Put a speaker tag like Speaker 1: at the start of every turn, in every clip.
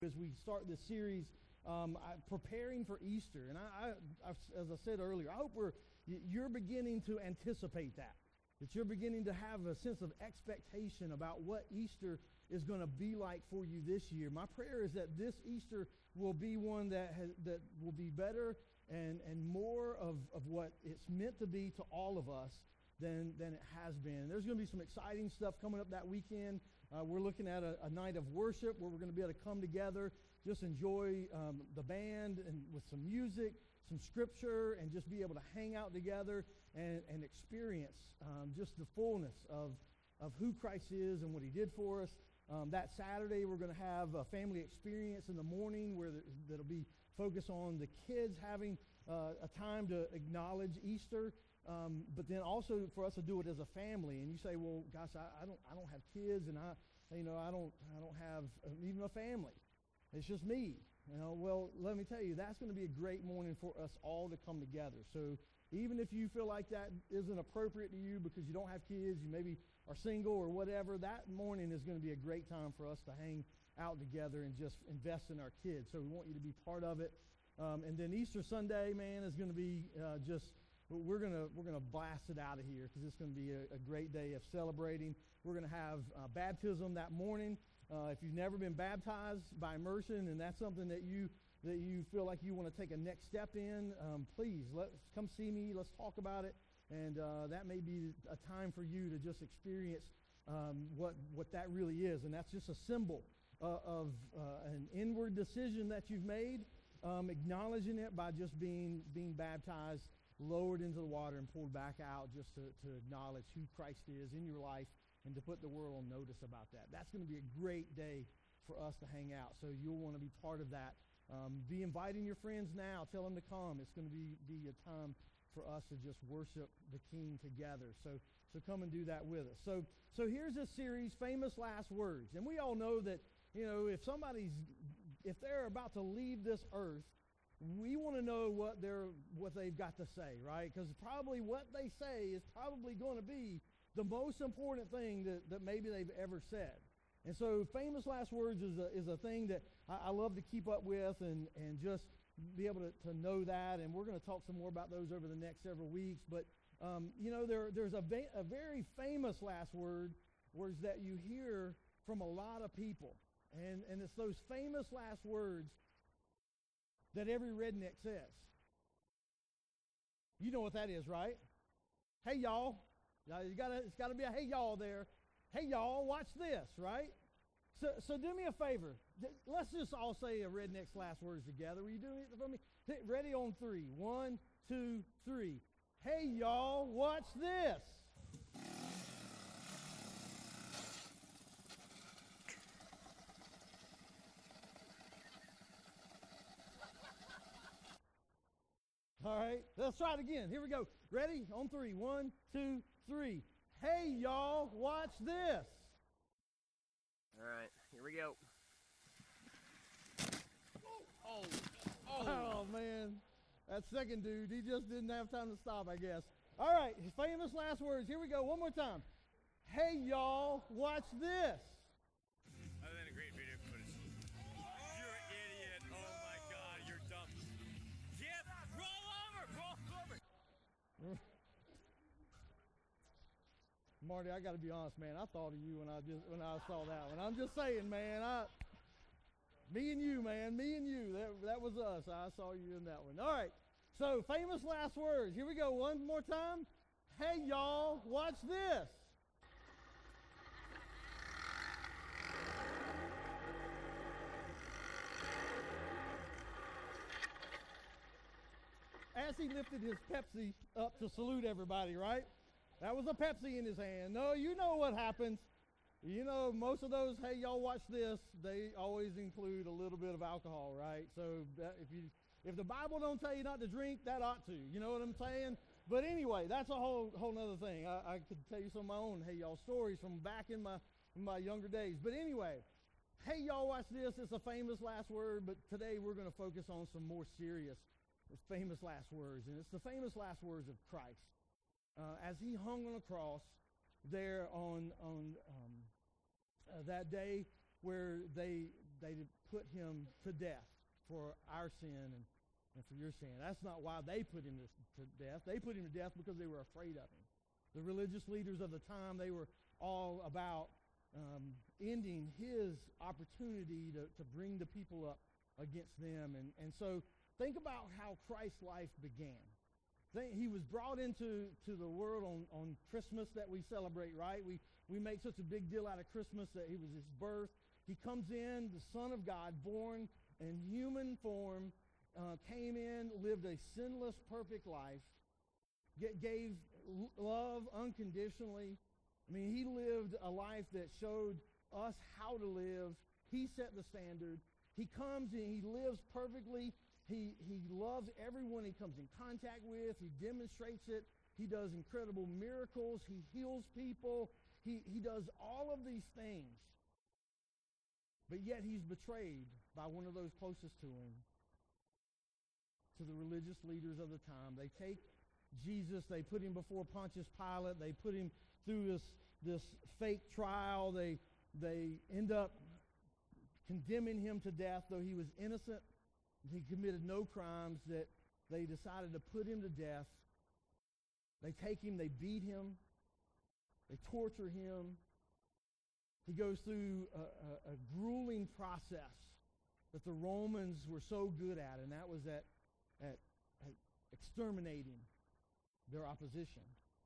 Speaker 1: as we start this series, preparing for Easter. And as I said earlier, I hope you're beginning to anticipate that you're beginning to have a sense of expectation about what Easter is going to be like for you this year. My prayer is that this Easter will be one that will be better and more of what it's meant to be to all of us than it has been. There's going to be some exciting stuff coming up that weekend. We're looking at a night of worship where we're going to be able to come together, just enjoy the band and with some music, some scripture, and just be able to hang out together and experience just the fullness of who Christ is and what he did for us. That Saturday, we're going to have a family experience in the morning where that'll be focused on the kids having a time to acknowledge Easter. But then also for us to do it as a family. And you say, well, gosh, I don't have kids, and I don't have even a family. It's just me. Well, let me tell you, that's going to be a great morning for us all to come together. So even if you feel like that isn't appropriate to you because you don't have kids, you maybe are single or whatever, that morning is going to be a great time for us to hang out together and just invest in our kids. So we want you to be part of it. And then Easter Sunday, man, is going to be we're gonna blast it out of here because it's going to be a great day of celebrating. We're going to have baptism that morning. If you've never been baptized by immersion, and that's something that you feel like you want to take a next step in, please come see me. Let's talk about it, and that may be a time for you to just experience what that really is, and that's just a symbol of an inward decision that you've made, acknowledging it by just being baptized, lowered into the water and pulled back out, just to acknowledge who Christ is in your life and to put the world on notice about that. That's going to be a great day for us to hang out. So you'll want to be part of that. Be inviting your friends now. Tell them to come. It's going to be a time for us to just worship the King together. So come and do that with us. So here's this series, Famous Last Words. And we all know that, if they're about to leave this earth, we want to know what they've got to say, right? Because probably what they say is probably going to be the most important thing that maybe they've ever said. And so famous last words is a thing that I love to keep up with and just be able to know that. And we're going to talk some more about those over the next several weeks. But, there's a very famous last words that you hear from a lot of people. And it's those famous last words that every redneck says. You know what that is, right? Hey, y'all. It's got to be a hey, y'all there. Hey, y'all, watch this, right? So do me a favor. Let's just all say a redneck's last words together. Will you do it for me? Ready on 3. 1, 2, 3. Hey, y'all, watch this. All right, let's try it again. Here we go. Ready? On 3. 1, 2, 3. Hey, y'all, watch this.
Speaker 2: All right, here we go.
Speaker 1: Oh, man. That second dude, he just didn't have time to stop, I guess. All right, famous last words. Here we go. One more time. Hey, y'all, watch this.
Speaker 3: Other than a great video footage. You're an idiot. Oh, my God, you're dumb. Yep, roll over.
Speaker 1: Marty, I got to be honest, man. I thought of you when I saw that one. I'm just saying, man. Me and you, man. Me and you. That was us. I saw you in that one. All right. So, famous last words. Here we go. One more time. Hey, y'all, watch this. As he lifted his Pepsi up to salute everybody, right? That was a Pepsi in his hand. No, you know what happens. Most of those, hey, y'all watch this, they always include a little bit of alcohol, right? So if the Bible don't tell you not to drink, that ought to. You know what I'm saying? But anyway, that's a whole nother thing. I could tell you some of my own, hey, y'all, stories from back in my younger days. But anyway, hey, y'all watch this. It's a famous last word, but today we're going to focus on some more serious famous last words. And it's the famous last words of Christ. As he hung on a cross there on that day where they put him to death for our sin and for your sin. That's not why they put him to death. They put him to death because they were afraid of him. The religious leaders of the time, they were all about ending his opportunity to bring the people up against them. And so think about how Christ's life began. He was brought into the world on Christmas that we celebrate, right? We make such a big deal out of Christmas that he was his birth. He comes in, the Son of God, born in human form, came in, lived a sinless, perfect life, gave love unconditionally. I mean, he lived a life that showed us how to live. He set the standard. He comes and he lives perfectly. He loves everyone he comes in contact with. He demonstrates it. He does incredible miracles. He heals people. He does all of these things. But yet he's betrayed by one of those closest to him, to the religious leaders of the time. They take Jesus, they put him before Pontius Pilate. They put him through this fake trial. They end up condemning him to death, though he was innocent. He committed no crimes, that they decided to put him to death. They take him, they beat him, they torture him. He goes through a grueling process that the Romans were so good at, and that was at exterminating their opposition.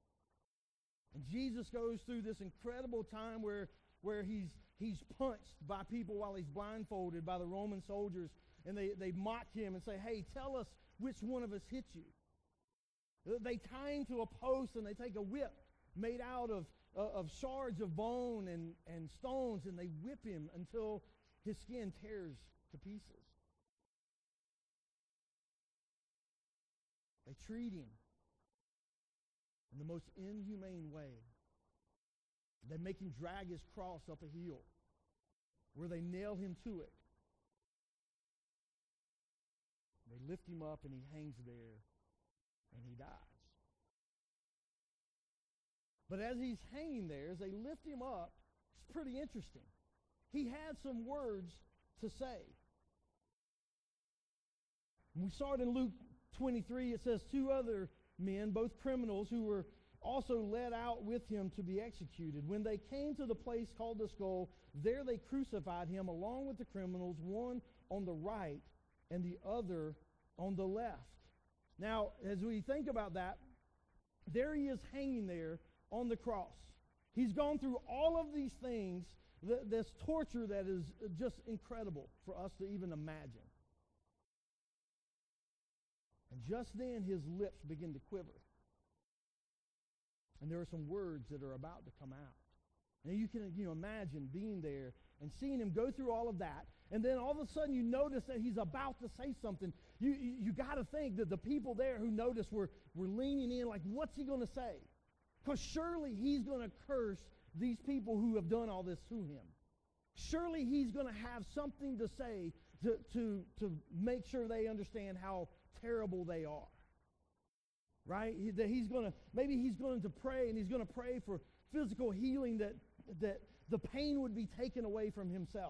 Speaker 1: And Jesus goes through this incredible time where he's punched by people while he's blindfolded by the Roman soldiers, and they mock him and say, "Hey, tell us which one of us hit you." They tie him to a post, and they take a whip made out of shards of bone and stones, and they whip him until his skin tears to pieces. They treat him in the most inhumane way. They make him drag his cross up a hill where they nail him to it. They lift him up and he hangs there and he dies. But as he's hanging there, as they lift him up, it's pretty interesting. He had some words to say. We saw it in Luke 23. It says, 2 other men, both criminals, who were also led out with him to be executed. When they came to the place called the Skull, there they crucified him along with the criminals, one on the right and the other on the left. Now, as we think about that, there he is hanging there on the cross. He's gone through all of these things, this torture that is just incredible for us to even imagine. And just then his lips begin to quiver. And there are some words that are about to come out. And you can imagine being there and seeing him go through all of that. And then all of a sudden you notice that he's about to say something. You got to think that the people there who noticed were leaning in like, what's he going to say? Because surely he's going to curse these people who have done all this to him. Surely he's going to have something to say to make sure they understand how terrible they are. Right? That maybe he's going to pray, and he's going to pray for physical healing, that the pain would be taken away from himself.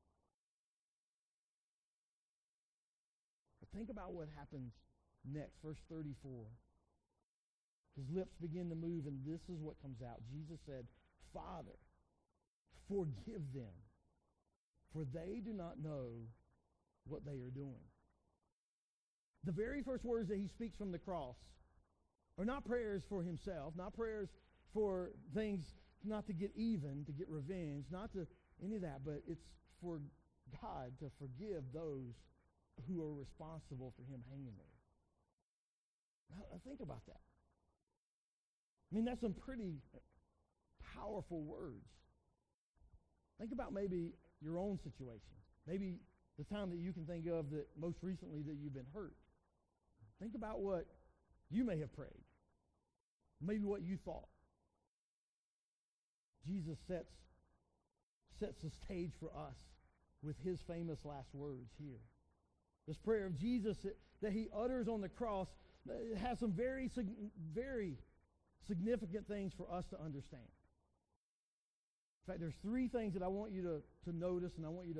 Speaker 1: But think about what happens next, verse 34. His lips begin to move, and this is what comes out. Jesus said, "Father, forgive them, for they do not know what they are doing." The very first words that he speaks from the cross are not prayers for himself, not prayers for things, not to get even, to get revenge, not to any of that, but it's for God to forgive those who are responsible for him hanging there. Now, think about that. I mean, that's some pretty powerful words. Think about maybe your own situation. Maybe the time that you can think of that most recently that you've been hurt. Think about what you may have prayed. Maybe what you thought. Jesus sets the stage for us with his famous last words here. This prayer of Jesus that he utters on the cross has some very, very significant things for us to understand. In fact, there's 3 things that I want you to notice, and I want you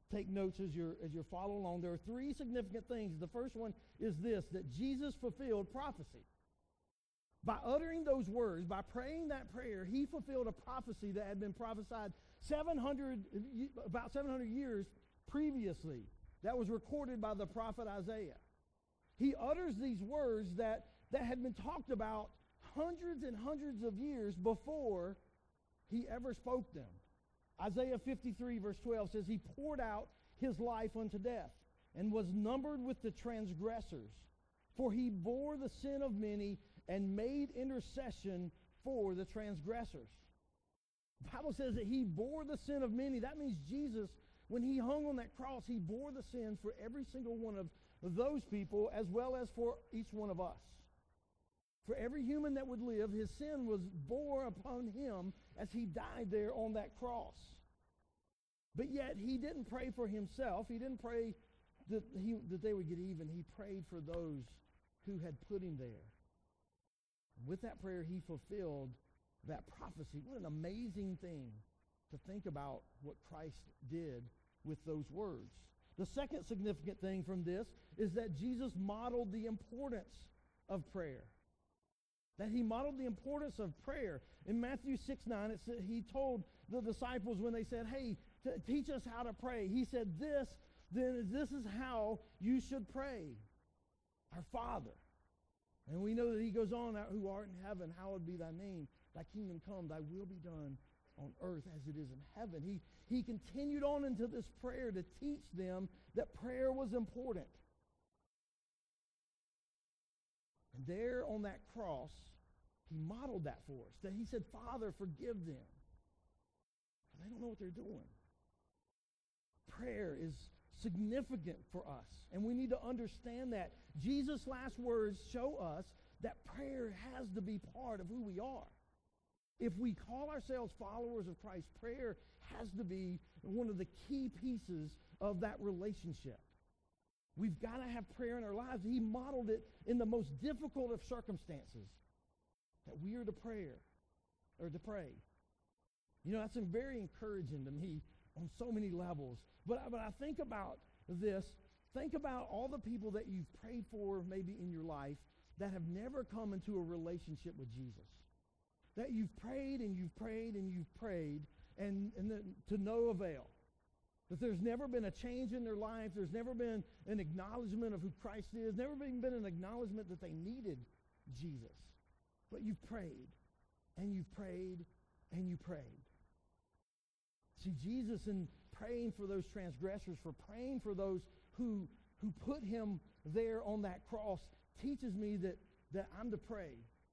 Speaker 1: take notes as you're following along. There are three significant things. The first one is this, that Jesus fulfilled prophecy. By uttering those words, by praying that prayer, he fulfilled a prophecy that had been prophesied about 700 years previously. That was recorded by the prophet Isaiah. He utters these words that had been talked about hundreds and hundreds of years before he ever spoke them. Isaiah 53 verse 12 says, he poured out his life unto death and was numbered with the transgressors. For he bore the sin of many and made intercession for the transgressors. The Bible says that he bore the sin of many. That means Jesus, when he hung on that cross, he bore the sins for every single one of those people as well as for each one of us. For every human that would live, his sin was bore upon him as he died there on that cross. But yet he didn't pray for himself. He didn't pray that they would get even. He prayed for those who had put him there. And with that prayer, he fulfilled that prophecy. What an amazing thing to think about what Christ did with those words. The second significant thing from this is that Jesus modeled the importance of prayer. That he modeled the importance of prayer. In Matthew 6:9, it said, he told the disciples when they said, hey, teach us how to pray. He said, this is how you should pray. Our Father. And we know that he goes on, who art in heaven, hallowed be thy name. Thy kingdom come, thy will be done on earth as it is in heaven. He continued on into this prayer to teach them that prayer was important. And there on that cross, he modeled that for us. That he said, Father, forgive them. They don't know what they're doing. Prayer is significant for us, and we need to understand that. Jesus' last words show us that prayer has to be part of who we are. If we call ourselves followers of Christ, prayer has to be one of the key pieces of that relationship. We've got to have prayer in our lives. He modeled it in the most difficult of circumstances, that we are to pray. You know, that's very encouraging to me on so many levels. But I think about this. Think about all the people that you've prayed for maybe in your life that have never come into a relationship with Jesus. That you've prayed and you've prayed and you've prayed and to no avail. That there's never been a change in their life. There's never been an acknowledgement of who Christ is. Never been an acknowledgement that they needed Jesus. But you've prayed and you've prayed and you prayed. See, Jesus, in praying for those transgressors, for praying for those who put him there on that cross, teaches me that I'm to pray.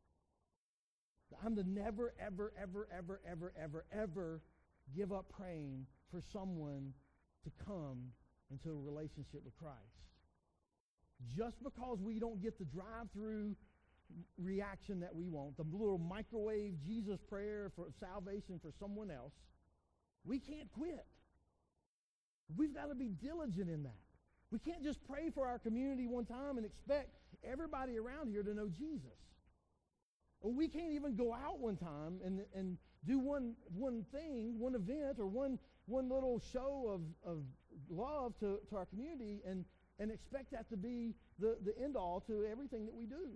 Speaker 1: That I'm to never, ever, ever, ever, ever, ever, ever give up praying for someone to come into a relationship with Christ. Just because we don't get the drive-through reaction that we want, the little microwave Jesus prayer for salvation for someone else, we can't quit. We've got to be diligent in that. We can't just pray for our community one time and expect everybody around here to know Jesus. Or we can't even go out one time and do one thing, one event, or one little show of love to our community and expect that to be the end all to everything that we do.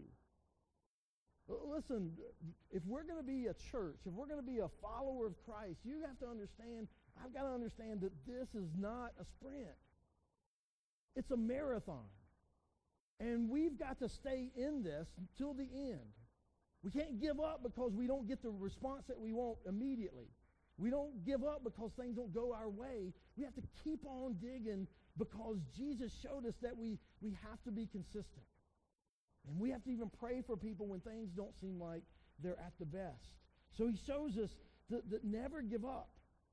Speaker 1: Listen, if we're going to be a church, if we're going to be a follower of Christ, you have to understand, I've got to understand that this is not a sprint. It's a marathon. And we've got to stay in this till the end. We can't give up because we don't get the response that we want immediately. We don't give up because things don't go our way. We have to keep on digging because Jesus showed us that we have to be consistent. And we have to even pray for people when things don't seem like they're at the best. So he shows us that never give up.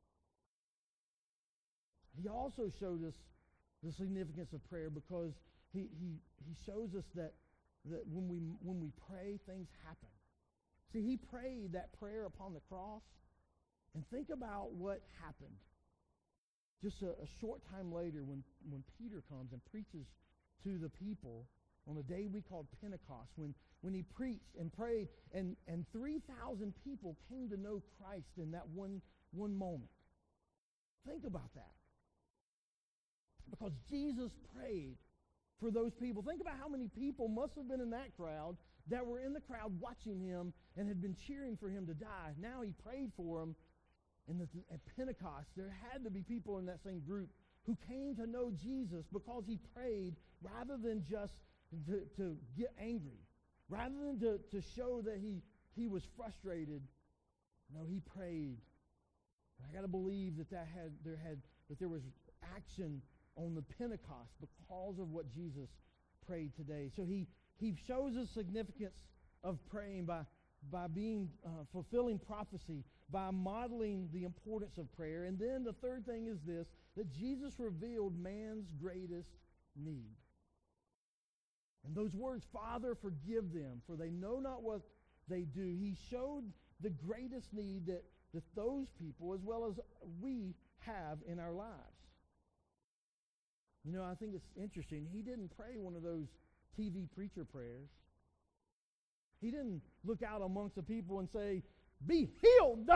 Speaker 1: He also showed us the significance of prayer because he shows us that when we pray, things happen. See, he prayed that prayer upon the cross, and think about what happened. Just a short time later when Peter comes and preaches to the people on the day we called Pentecost, when he preached and prayed, and 3,000 people came to know Christ in that one moment. Think about that. Because Jesus prayed for those people. Think about how many people must have been in that crowd that were in the crowd watching him and had been cheering for him to die. Now he prayed for them. And at Pentecost, there had to be people in that same group who came to know Jesus because he prayed rather than just to get angry, rather than to show that he was frustrated. No, he prayed. I got to believe that there was action on the Pentecost because of what Jesus prayed today. So he shows us significance of praying by being fulfilling prophecy, by modeling the importance of prayer. And then the third thing is this, that Jesus revealed man's greatest need. And those words, Father, forgive them, for they know not what they do. He showed the greatest need that those people, as well as we, have in our lives. You know, I think it's interesting. He didn't pray one of those TV preacher prayers. He didn't look out amongst the people and say, be healed.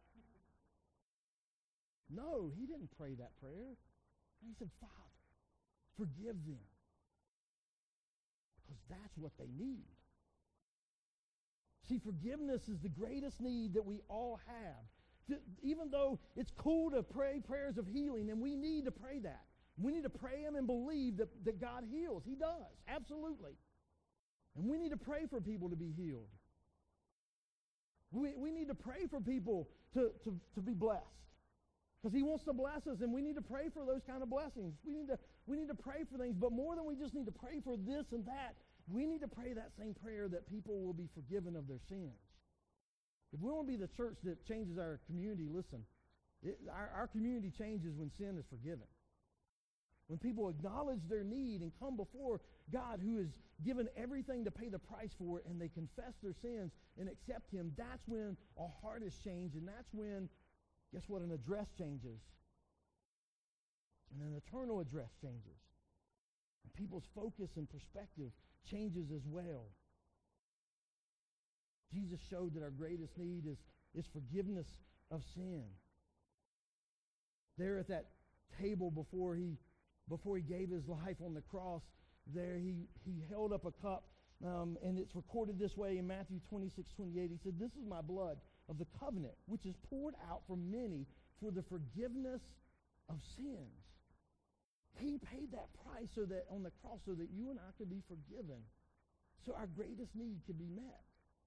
Speaker 1: No, he didn't pray that prayer. He said, Father, forgive them. Because that's what they need. See, forgiveness is the greatest need that we all have. Even though it's cool to pray prayers of healing, and we need to pray that. We need to pray them and believe that God heals. He does, absolutely. And we need to pray for people to be healed. We need to pray for people to be blessed. Because he wants to bless us, and we need to pray for those kind of blessings. We need to pray for things, but more than we just need to pray for this and that, we need to pray that same prayer that people will be forgiven of their sins. If we want to be the church that changes our community, listen, our community changes when sin is forgiven. When people acknowledge their need and come before God, who has given everything to pay the price for it, and they confess their sins and accept him, that's when a heart is changed, and that's when, guess what, an address changes. And an eternal address changes. And people's focus and perspective changes as well. Jesus showed that our greatest need is forgiveness of sin. There at that table before he gave his life on the cross, there he held up a cup, and it's recorded this way in Matthew 26:28. He said, "This is my blood of the covenant, which is poured out for many for the forgiveness of sins." He paid that price on the cross so that you and I could be forgiven, so our greatest need could be met.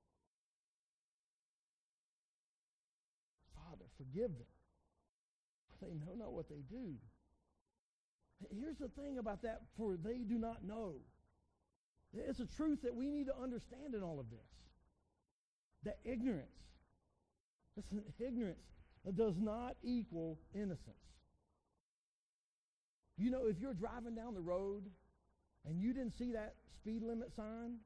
Speaker 1: Father, forgive them, for they know not what they do. Here's the thing about that, for they do not know. It's a truth that we need to understand in all of this. That ignorance does not equal innocence. You know, if you're driving down the road and you didn't see that speed limit sign,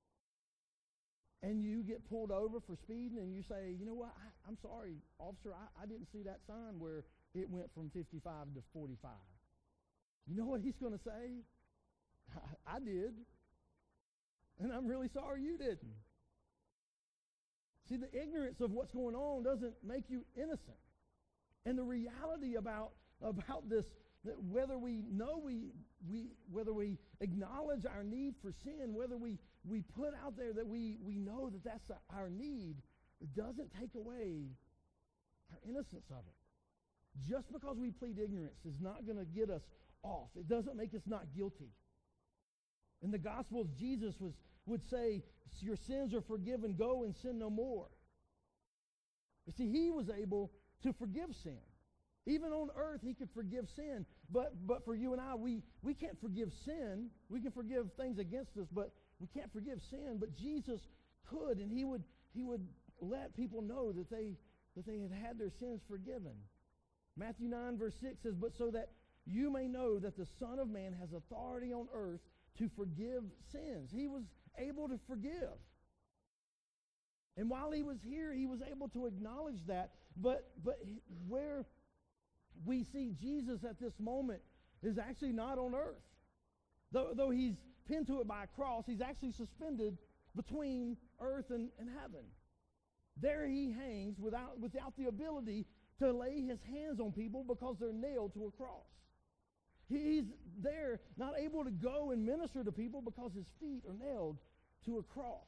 Speaker 1: and you get pulled over for speeding, and you say, you know what, I'm sorry, officer, I didn't see that sign where it went from 55 to 45. You know what he's going to say? I did. And I'm really sorry you didn't. See, the ignorance of what's going on doesn't make you innocent. And the reality about this, that whether we know whether we acknowledge our need for sin, whether we put out there that we know that that's our need, it doesn't take away our innocence of it. Just because we plead ignorance is not going to get us off. It doesn't make us not guilty. In the Gospels, Jesus would say, your sins are forgiven, go and sin no more. You see, he was able to forgive sin. Even on earth, he could forgive sin. But for you and I, we can't forgive sin. We can forgive things against us, but we can't forgive sin. But Jesus could, and he would let people know that they had their sins forgiven. Matthew 9, verse 6 says, "But so that you may know that the Son of Man has authority on earth to forgive sins." He was able to forgive. And while he was here, he was able to acknowledge that. But where we see Jesus at this moment is actually not on earth. Though he's pinned to it by a cross, he's actually suspended between earth and heaven. There he hangs without the ability to lay his hands on people because they're nailed to a cross. He's there, not able to go and minister to people because his feet are nailed to a cross.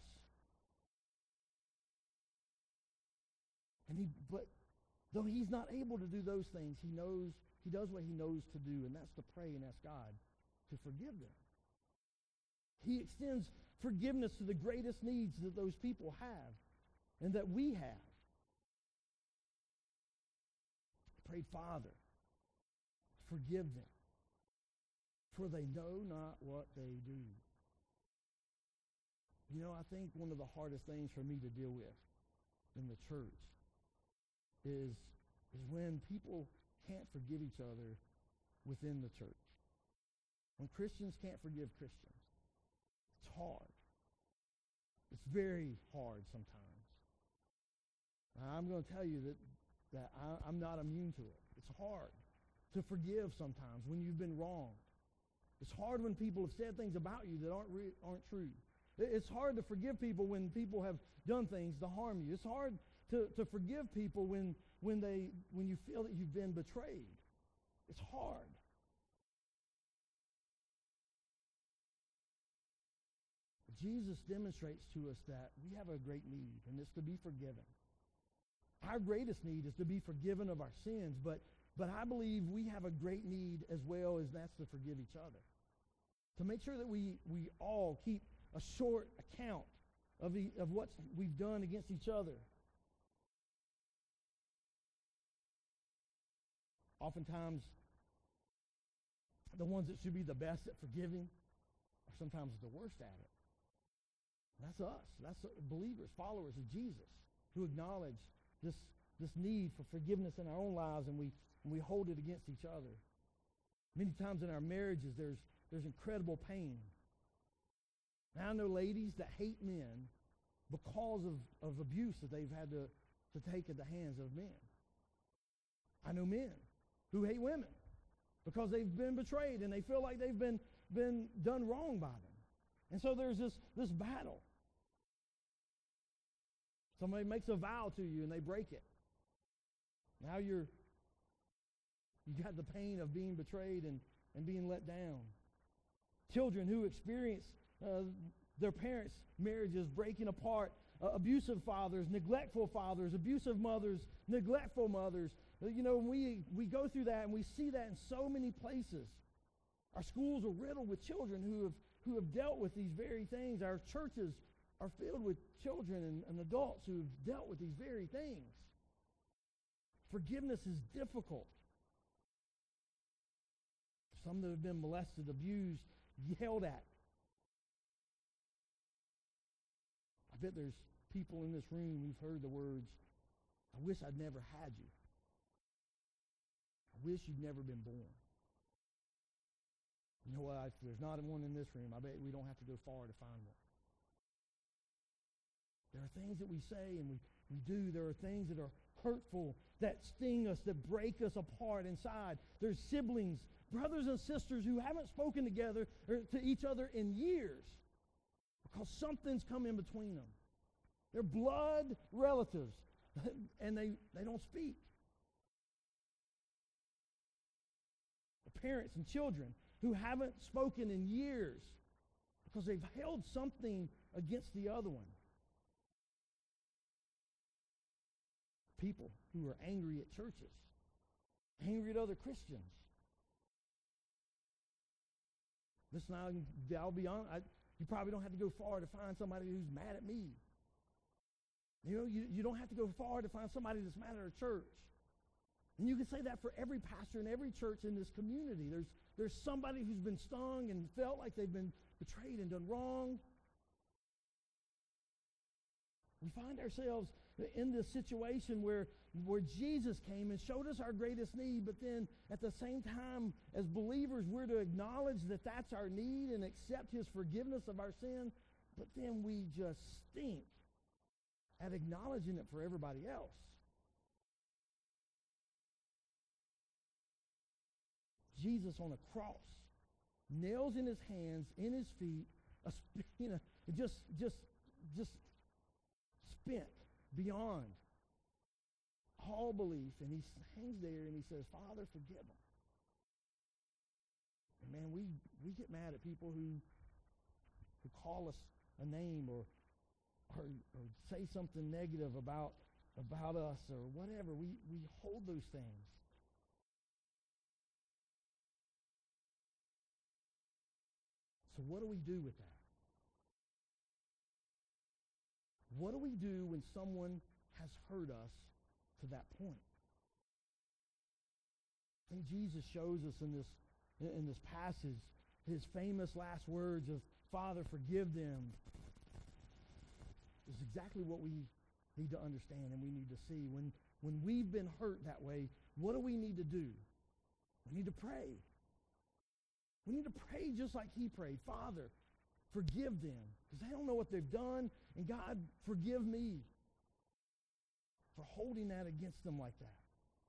Speaker 1: But though he's not able to do those things, he does what he knows to do, and that's to pray and ask God to forgive them. He extends forgiveness to the greatest needs that those people have and that we have. Pray, Father, forgive them, for they know not what they do. You know, I think one of the hardest things for me to deal with in the church is when people can't forgive each other within the church. When Christians can't forgive Christians. It's hard. It's very hard sometimes. I'm going to tell you that I'm not immune to it. It's hard to forgive sometimes when you've been wronged. It's hard when people have said things about you that aren't true. It's hard to forgive people when people have done things to harm you. It's hard to forgive people when you feel that you've been betrayed. It's hard. Jesus demonstrates to us that we have a great need, and it's to be forgiven. Our greatest need is to be forgiven of our sins, but I believe we have a great need as well, as that's to forgive each other. To make sure that we all keep a short account of what we've done against each other. Oftentimes, the ones that should be the best at forgiving are sometimes the worst at it. That's us. That's believers, followers of Jesus, who acknowledge this need for forgiveness in our own lives, and we hold it against each other. Many times in our marriages, there's incredible pain. Now, I know ladies that hate men because of abuse that they've had to take at the hands of men. I know men who hate women because they've been betrayed and they feel like they've been done wrong by them. And so there's this battle. Somebody makes a vow to you and they break it. Now you got the pain of being betrayed and being let down. Children who experience their parents' marriages breaking apart, abusive fathers, neglectful fathers, abusive mothers, neglectful mothers. You know, we go through that and we see that in so many places. Our schools are riddled with children who have dealt with these very things. Our churches are filled with children and adults who have dealt with these very things. Forgiveness is difficult. Some that have been molested, abused, yelled at. I bet there's people in this room who've heard the words, "I wish I'd never had you. I wish you'd never been born." You know what? If there's not one in this room, I bet we don't have to go far to find one. There are things that we say and we do. There are things that are hurtful, that sting us, that break us apart inside. There's siblings, brothers and sisters who haven't spoken together or to each other in years because something's come in between them. They're blood relatives, and they don't speak. The parents and children who haven't spoken in years because they've held something against the other one. People who are angry at churches, angry at other Christians. Listen, I'll be honest, you probably don't have to go far to find somebody who's mad at me. You know, you don't have to go far to find somebody that's mad at our church. And you can say that for every pastor in every church in this community. There's somebody who's been stung and felt like they've been betrayed and done wrong. We find ourselves in this situation where Jesus came and showed us our greatest need, but then at the same time, as believers, we're to acknowledge that that's our need and accept his forgiveness of our sin, but then we just stink at acknowledging it for everybody else. Jesus on a cross, nails in his hands, in his feet, just spent beyond all belief, and he hangs there and he says, "Father, forgive them." man, we get mad at people who call us a name or say something negative about us or whatever. We hold those things. So what do we do with that? What do we do when someone has hurt us to that point? I think Jesus shows us in this passage his famous last words of, Father, forgive them. Is exactly what we need to understand and we need to see. When we've been hurt that way, what do we need to do? We need to pray. We need to pray just like he prayed. Father, forgive them, because they don't know what they've done, and God, forgive me for holding that against them like that.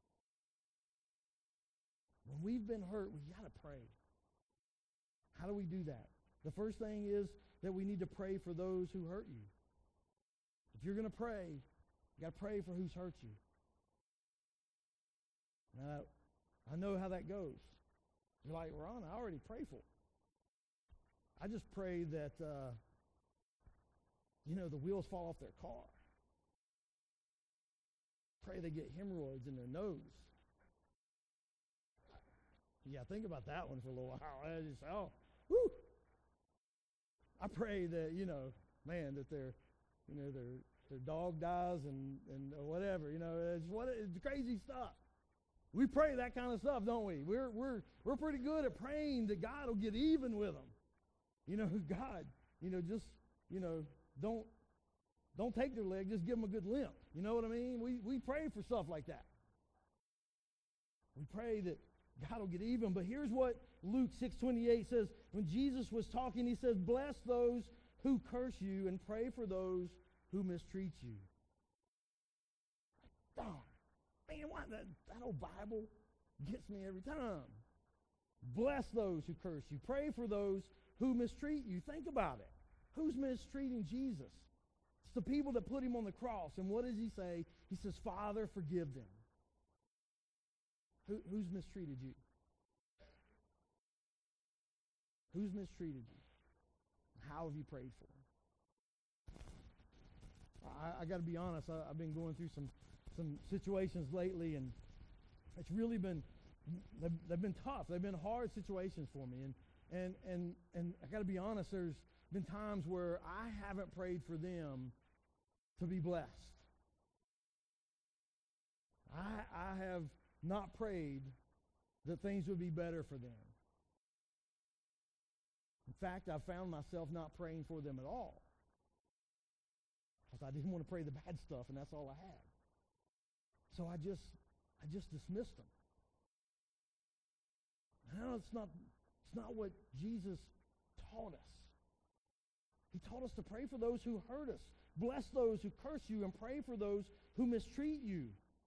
Speaker 1: When we've been hurt, we've got to pray. How do we do that? The first thing is that we need to pray for those who hurt you. If you're going to pray, you got to pray for who's hurt you. Now, I know how that goes. You're like, Ron, I already pray for them. I just pray that, the wheels fall off their car. Pray they get hemorrhoids in their nose. Yeah, think about that one for a little while. I just, whoo. I pray that, that their dog dies and whatever, it's crazy stuff. We pray that kind of stuff, don't we? We're pretty good at praying that God will get even with them. God, don't take their leg, just give them a good limp. You know what I mean? We pray for stuff like that. We pray that God will get even. But here's what Luke 6:28 says. When Jesus was talking, he says, bless those who curse you and pray for those who mistreat you. Darn. Man, why that old Bible gets me every time. Bless those who curse you. Pray for those who mistreat you. Think about it. Who's mistreating Jesus? It's the people that put him on the cross. And what does he say? He says, Father, forgive them. Who's mistreated you? Who's mistreated you? How have you prayed for them? I got to be honest. I've been going through some situations lately, and it's really been, they've been tough. They've been hard situations for me. And I got to be honest, there's been times where I haven't prayed for them to be blessed. I have not prayed that things would be better for them. In fact, I found myself not praying for them at all, because I didn't want to pray the bad stuff, and that's all I had. So I just dismissed them. No, it's not what Jesus taught us. He taught us to pray for those who hurt us, bless those who curse you, and pray for those who mistreat you.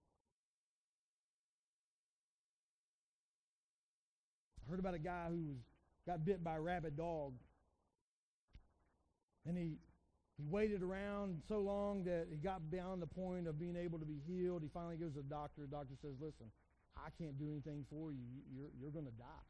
Speaker 1: I heard about a guy who got bit by a rabid dog, and he waited around so long that he got beyond the point of being able to be healed. He finally goes to the doctor. The doctor says, listen, I can't do anything for you. You're going to die.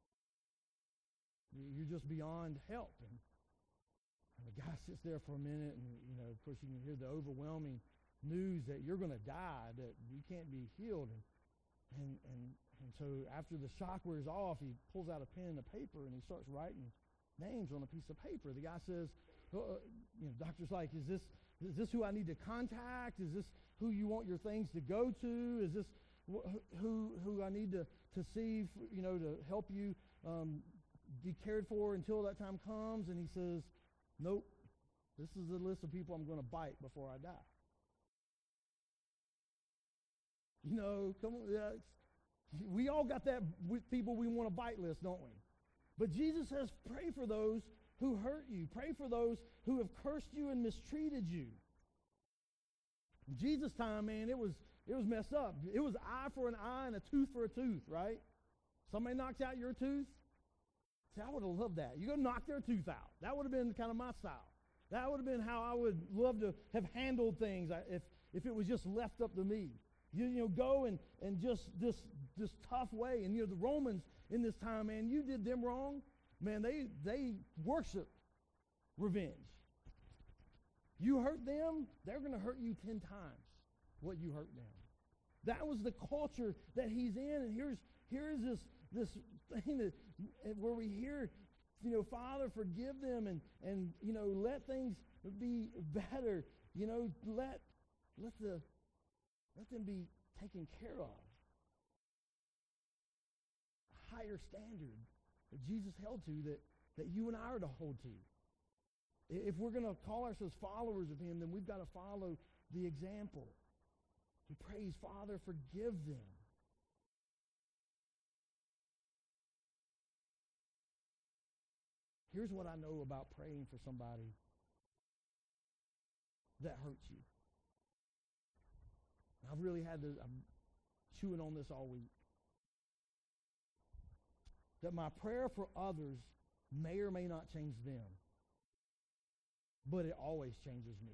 Speaker 1: You're just beyond help. And the guy sits there for a minute, and, of course, you can hear the overwhelming news that you're going to die, that you can't be healed. And so after the shock wears off, he pulls out a pen and a paper, and he starts writing names on a piece of paper. The guy says, doctor's like, is this who I need to contact? Is this who you want your things to go to? Is this who I need to see, to help you be cared for until that time comes? And he says, nope, this is the list of people I'm going to bite before I die. Come on, we all got that with people we want to bite list, don't we? But Jesus says, pray for those who hurt you. Pray for those who have cursed you and mistreated you. In Jesus' time, man, it was messed up. It was eye for an eye and a tooth for a tooth, right? Somebody knocks out your tooth. See, I would have loved that. You're going to knock their tooth out. That would have been kind of my style. That would have been how I would love to have handled things if it was just left up to me. Go and just this tough way. And the Romans in this time, man, you did them wrong, man, they worship revenge. You hurt them, they're going to hurt you 10 times what you hurt them. That was the culture that he's in, and here's this thing that where we hear, Father, forgive them and let things be better. Let them be taken care of. A higher standard that Jesus held to that you and I are to hold to. If we're going to call ourselves followers of him, then we've got to follow the example. We praise, Father, forgive them. Here's what I know about praying for somebody that hurts you. I've really I'm chewing on this all week. That my prayer for others may or may not change them, but it always changes me.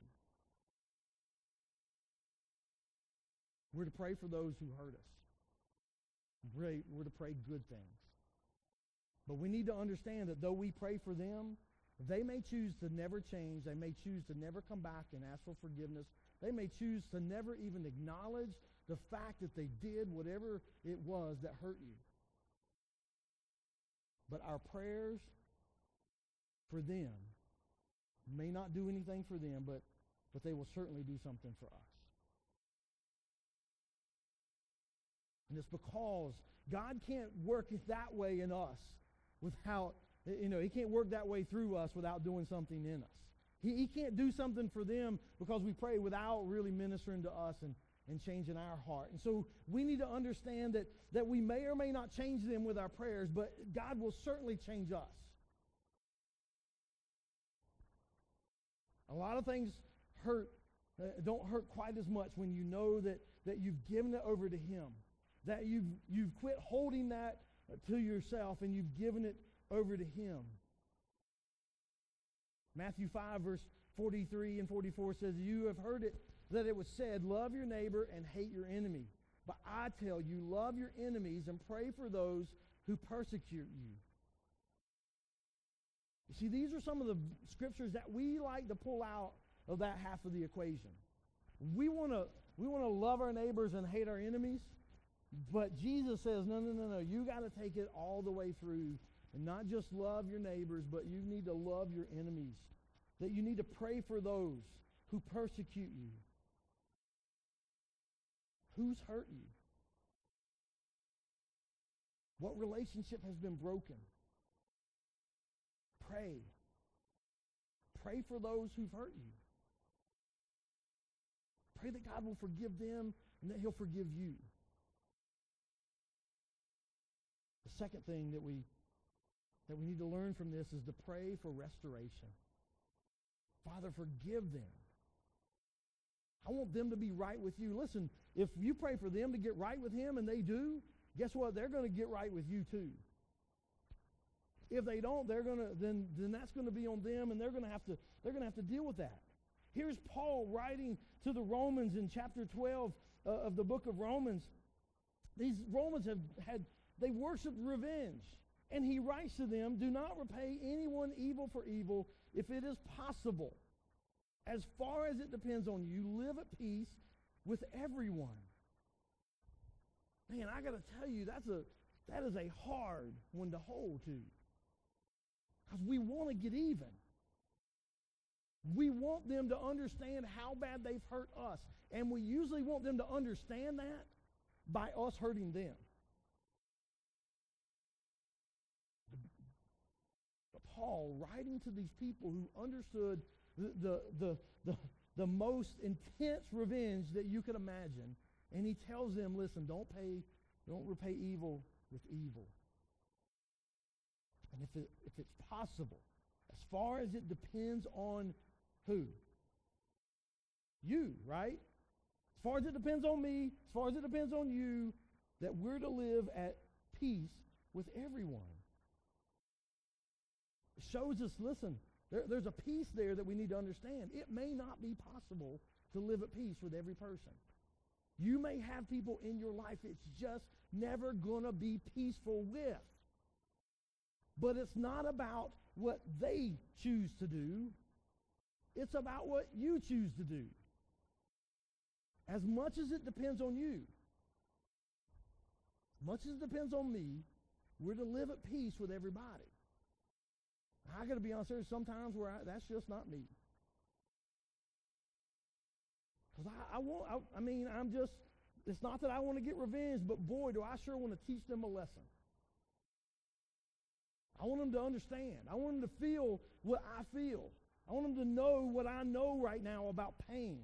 Speaker 1: We're to pray for those who hurt us. We're to pray good things. But we need to understand that though we pray for them, they may choose to never change. They may choose to never come back and ask for forgiveness. They may choose to never even acknowledge the fact that they did whatever it was that hurt you. But our prayers for them may not do anything for them, but they will certainly do something for us. And it's because God can't work that way in us without, he can't work that way through us without doing something in us. He can't do something for them because we pray without really ministering to us and changing our heart. And so we need to understand that we may or may not change them with our prayers, but God will certainly change us. A lot of things don't hurt quite as much when you know that you've given it over to him, that you've quit holding that to yourself and you've given it over to him. Matthew 5 verse 43 and 44 says, you have heard it that it was said, love your neighbor and hate your enemy. But I tell you, love your enemies and pray for those who persecute you. You see, these are some of the scriptures that we like to pull out of that half of the equation. We want to love our neighbors and hate our enemies, but Jesus says, no, you got to take it all the way through and not just love your neighbors, but you need to love your enemies, that you need to pray for those who persecute you. Who's hurt you? What relationship has been broken? Pray. Pray for those who've hurt you. Pray that God will forgive them and that he'll forgive you. The second thing that we need to learn from this is to pray for restoration. Father, forgive them. I want them to be right with you. Listen, if you pray for them to get right with him and they do, guess what? They're going to get right with you too. If they don't, then that's going to be on them, and they're going to have to deal with that. Here's Paul writing to the Romans in chapter 12 of the book of Romans. These Romans they worshiped revenge. And he writes to them, do not repay anyone evil for evil if it is possible. As far as it depends on you, live at peace with everyone. Man, I got to tell you, that is a hard one to hold to. Because we want to get even. We want them to understand how bad they've hurt us. And we usually want them to understand that by us hurting them. But Paul, writing to these people who understood the most intense revenge that you could imagine, and he tells them, listen, don't repay evil with evil. And if it's possible, as far as it depends on who? You, right? As far as it depends on me, as far as it depends on you, that we're to live at peace with everyone. It shows us, listen, there's a peace there that we need to understand. It may not be possible to live at peace with every person. You may have people in your life it's just never going to be peaceful with. But it's not about what they choose to do. It's about what you choose to do. As much as it depends on you, as much as it depends on me, we're to live at peace with everybody. I got to be honest, there's sometimes where that's just not me. Because it's not that I want to get revenge, but boy, do I sure want to teach them a lesson. I want them to understand. I want them to feel what I feel. I want them to know what I know right now about pain.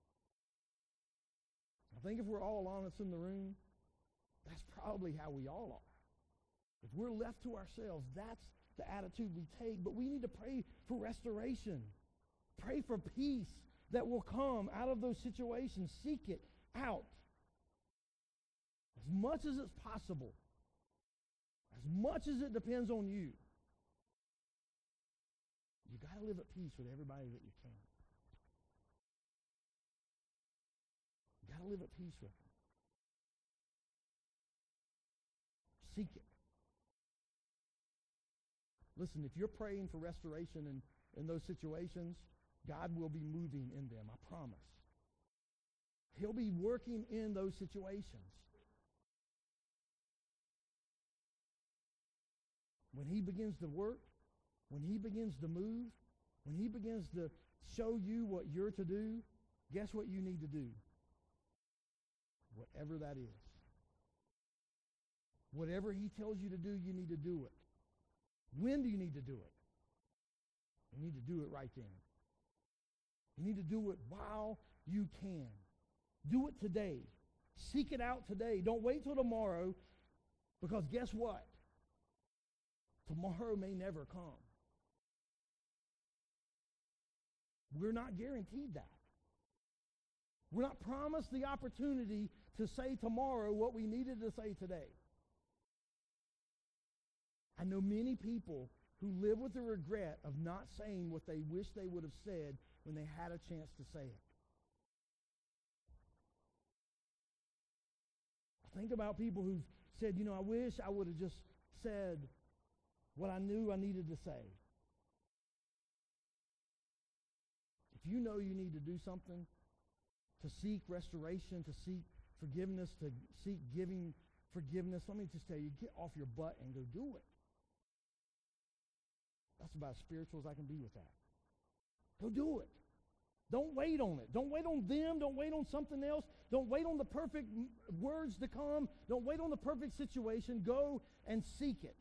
Speaker 1: I think if we're all honest in the room, that's probably how we all are. If we're left to ourselves, that's the attitude we take. But we need to pray for restoration. Pray for peace that will come out of those situations. Seek it out as much as it's possible. As much as it depends on you. You got to live at peace with everybody that you can. You got to live at peace with them. Seek it. Listen, if you're praying for restoration in those situations, God will be moving in them, I promise. He'll be working in those situations. When he begins to work, when he begins to move, when he begins to show you what you're to do, guess what you need to do? Whatever that is. Whatever he tells you to do, you need to do it. When do you need to do it? You need to do it right then. You need to do it while you can. Do it today. Seek it out today. Don't wait till tomorrow, because guess what? Tomorrow may never come. We're not guaranteed that. We're not promised the opportunity to say tomorrow what we needed to say today. I know many people who live with the regret of not saying what they wish they would have said when they had a chance to say it. I think about people who've said, I wish I would have just said what I knew I needed to say. If you know you need to do something, to seek restoration, to seek forgiveness, to seek giving forgiveness, let me just tell you, get off your butt and go do it. That's about as spiritual as I can be with that. Go do it. Don't wait on it. Don't wait on them. Don't wait on something else. Don't wait on the perfect words to come. Don't wait on the perfect situation. Go and seek it.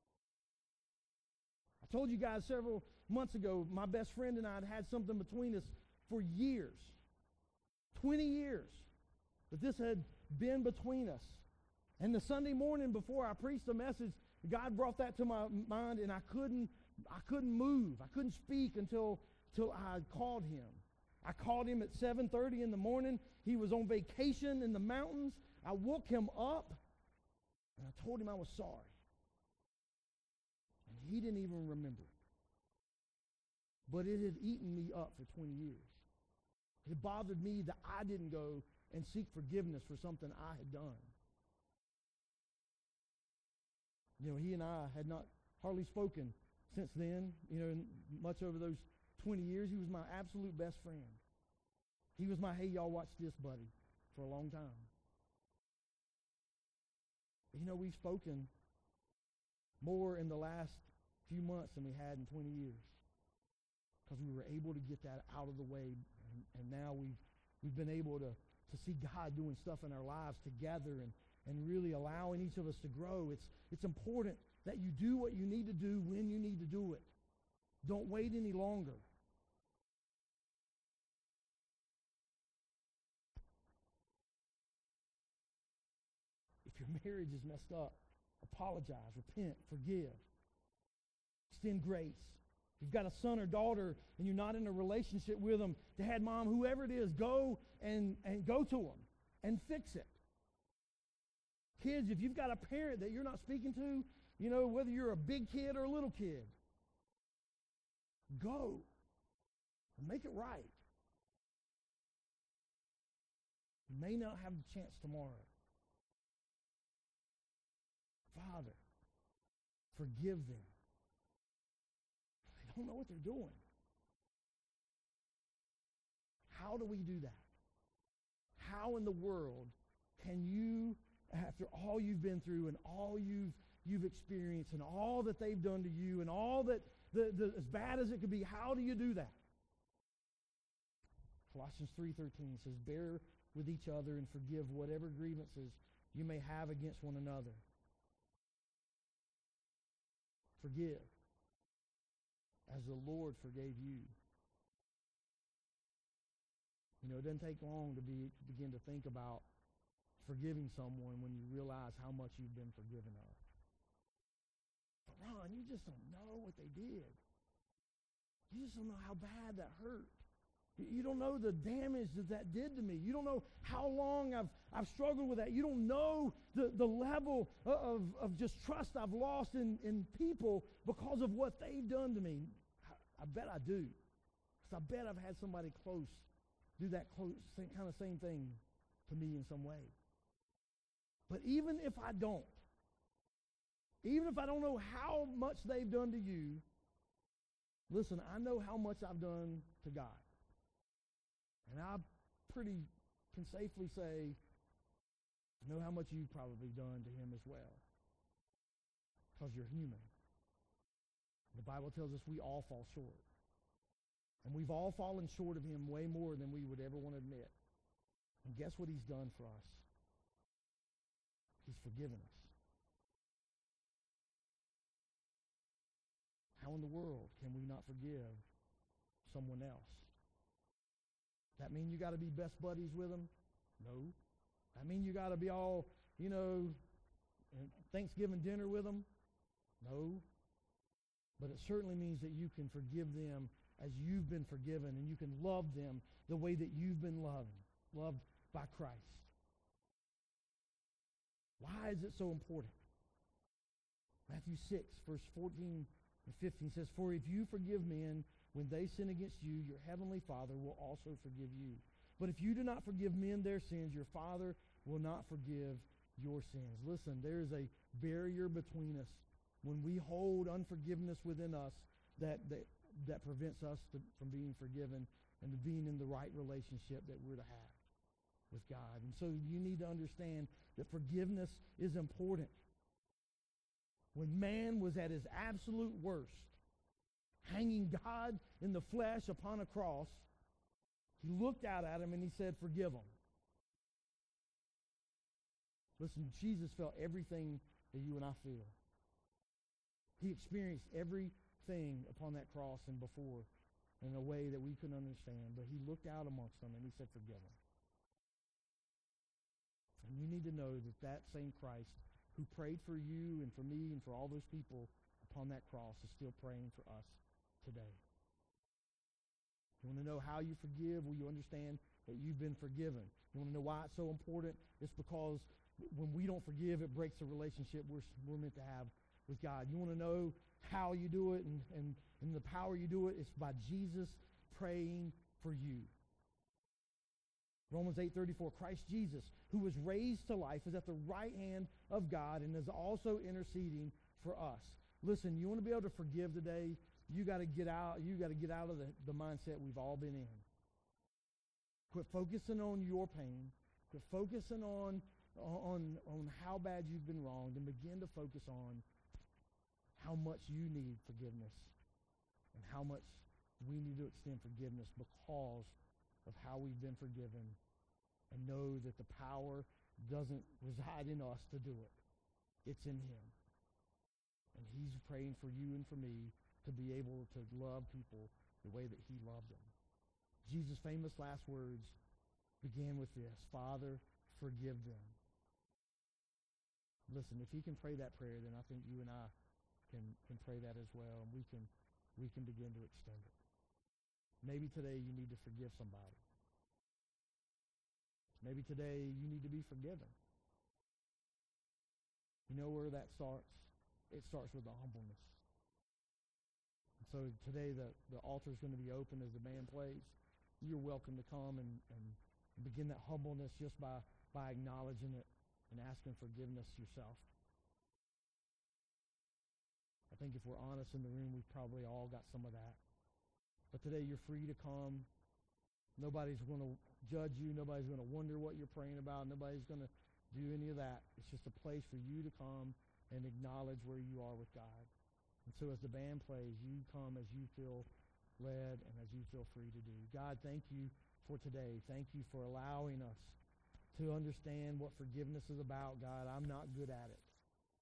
Speaker 1: I told you guys several months ago, my best friend and I had something between us for years. 20 years that this had been between us. And the Sunday morning before I preached the message, God brought that to my mind, and I couldn't move. I couldn't speak until I called him. I called him at 7:30 in the morning. He was on vacation in the mountains. I woke him up, and I told him I was sorry. And he didn't even remember it. But it had eaten me up for 20 years. It bothered me that I didn't go and seek forgiveness for something I had done. He and I had not hardly spoken since then, much over those 20 years. He was my absolute best friend. He was my, hey, y'all watch this buddy for a long time. We've spoken more in the last few months than we had in 20 years, because we were able to get that out of the way, and now we've been able to see God doing stuff in our lives together and really allowing each of us to grow. It's important that you do what you need to do when you need to do it. Don't wait any longer. If your marriage is messed up, apologize, repent, forgive. Extend grace. If you've got a son or daughter and you're not in a relationship with them, dad, mom, whoever it is, go and go to them and fix it. Kids, if you've got a parent that you're not speaking to, whether you're a big kid or a little kid, go and make it right. You may not have the chance tomorrow. Father, forgive them. don't know what they're doing. How do we do that? How in the world can you, after all you've been through and all you've experienced and all that they've done to you and all that, as bad as it could be, how do you do that? Colossians 3:13 says, bear with each other and forgive whatever grievances you may have against one another. Forgive as the Lord forgave you. You know, it doesn't take long to begin to think about forgiving someone when you realize how much you've been forgiven of. But Ron, you just don't know what they did. You just don't know how bad that hurt. You don't know the damage that did to me. You don't know how long I've struggled with that. You don't know the level of just trust I've lost in people because of what they've done to me. I bet I do. Because I bet I've had somebody close do that same thing to me in some way. But even if I don't know how much they've done to you, listen, I know how much I've done to God. And I can safely say, I know how much you've probably done to him as well. Because you're human. The Bible tells us we all fall short. And we've all fallen short of him way more than we would ever want to admit. And guess what he's done for us? He's forgiven us. How in the world can we not forgive someone else? That mean you got to be best buddies with them? No. That mean you got to be all, Thanksgiving dinner with them? No. But it certainly means that you can forgive them as you've been forgiven, and you can love them the way that you've been loved by Christ. Why is it so important? Matthew 6, verse 14 and 15 says, for if you forgive men when they sin against you, your heavenly Father will also forgive you. But if you do not forgive men their sins, your Father will not forgive your sins. Listen, there is a barrier between us when we hold unforgiveness within us that prevents us from being forgiven and being in the right relationship that we're to have with God. And so you need to understand that forgiveness is important. When man was at his absolute worst, hanging God in the flesh upon a cross, he looked out at him and he said, forgive them. Listen, Jesus felt everything that you and I feel. He experienced everything upon that cross and before in a way that we couldn't understand. But he looked out amongst them and he said, forgive them. And you need to know that same Christ who prayed for you and for me and for all those people upon that cross is still praying for us today. You want to know how you forgive? Well, you understand that you've been forgiven. You want to know why it's so important? It's because when we don't forgive, it breaks the relationship we're meant to have with God. You want to know how you do it and the power you do it? It's by Jesus praying for you. Romans 8:34, Christ Jesus, who was raised to life, is at the right hand of God and is also interceding for us. Listen, you want to be able to forgive today, you got to get out of the mindset we've all been in. Quit focusing on your pain. Quit focusing on how bad you've been wronged, and begin to focus on how much you need forgiveness and how much we need to extend forgiveness because of how we've been forgiven, and know that the power doesn't reside in us to do it. It's in him. And he's praying for you and for me to be able to love people the way that he loved them. Jesus' famous last words began with this: Father, forgive them. Listen, if he can pray that prayer, then I think you and I can pray that as well, and we can begin to extend it. Maybe today you need to forgive somebody. Maybe today you need to be forgiven. You know where that starts? It starts with the humbleness. And so today the altar is going to be open as the band plays. You're welcome to come and begin that humbleness just by acknowledging it and asking forgiveness yourself. At think if we're honest in the room, we've probably all got some of that. But today you're free to come. Nobody's going to judge you. Nobody's going to wonder what you're praying about. Nobody's going to do any of that. It's just a place for you to come and acknowledge where you are with God. And so as the band plays, you come as you feel led and as you feel free to do. God, thank you for today. Thank you for allowing us to understand what forgiveness is about. God, I'm not good at it.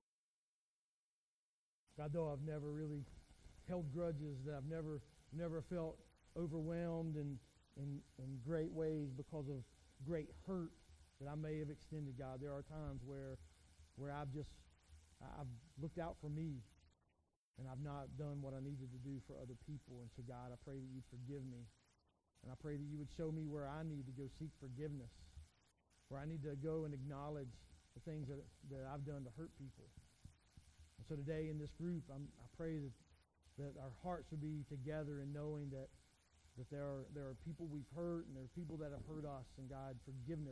Speaker 1: God, though I've never really held grudges, that I've never felt overwhelmed in great ways because of great hurt that I may have extended, God. There are times where I've looked out for me and I've not done what I needed to do for other people. And so, God, I pray that you'd forgive me. And I pray that you would show me where I need to go seek forgiveness, where I need to go and acknowledge the things that I've done to hurt people. And so today in this group, I pray that our hearts would be together in knowing that there are people we've hurt and there are people that have hurt us. And God, forgiveness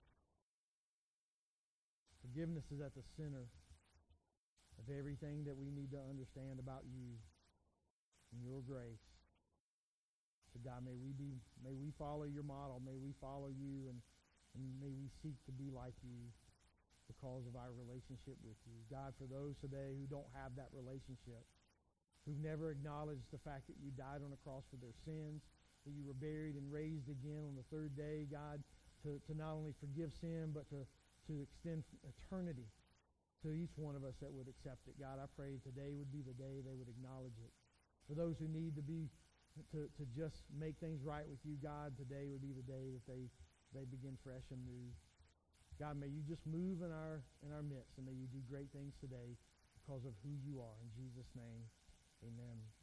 Speaker 1: is at the center of everything that we need to understand about you and your grace. So God, may we follow your model. May we follow you and may we seek to be like you because of our relationship with you. God, for those today who don't have that relationship, who've never acknowledged the fact that you died on the cross for their sins, that you were buried and raised again on the third day, God, to not only forgive sin, but to extend eternity to each one of us that would accept it. God, I pray today would be the day they would acknowledge it. For those who need to just make things right with you, God, today would be the day that they begin fresh and new. God, may you just move in our midst, and may you do great things today because of who you are. In Jesus' name, amen.